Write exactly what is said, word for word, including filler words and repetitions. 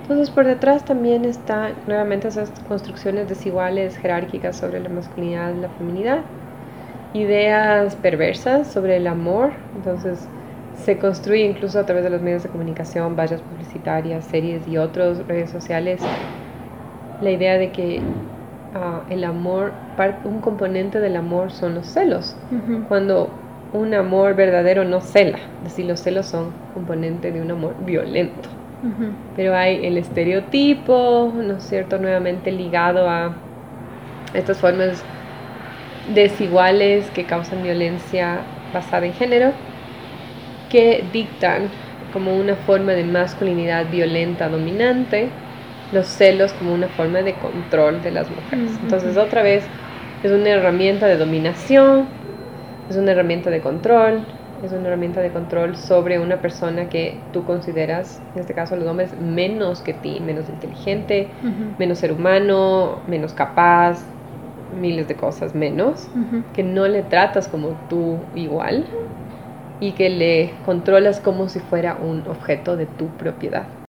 Entonces, por detrás también están nuevamente esas construcciones desiguales, jerárquicas sobre la masculinidad y la feminidad, ideas perversas sobre el amor. Entonces, se construye incluso a través de los medios de comunicación, vallas publicitarias, series y otras redes sociales, la idea de que uh, el amor, un componente del amor son los celos, uh-huh. Cuando un amor verdadero no cela, es decir, los celos son componente de un amor violento. Uh-huh. Pero hay el estereotipo, ¿no es cierto?, nuevamente ligado a estas formas desiguales que causan violencia basada en género, que dictan como una forma de masculinidad violenta dominante, los celos como una forma de control de las mujeres. Uh-huh. Entonces, otra vez, es una herramienta de dominación, es una herramienta de control, es una herramienta de control sobre una persona que tú consideras, en este caso los hombres, menos que ti, menos inteligente, uh-huh. menos ser humano, menos capaz, miles de cosas menos, uh-huh. que no le tratas como tú igual y que le controlas como si fuera un objeto de tu propiedad.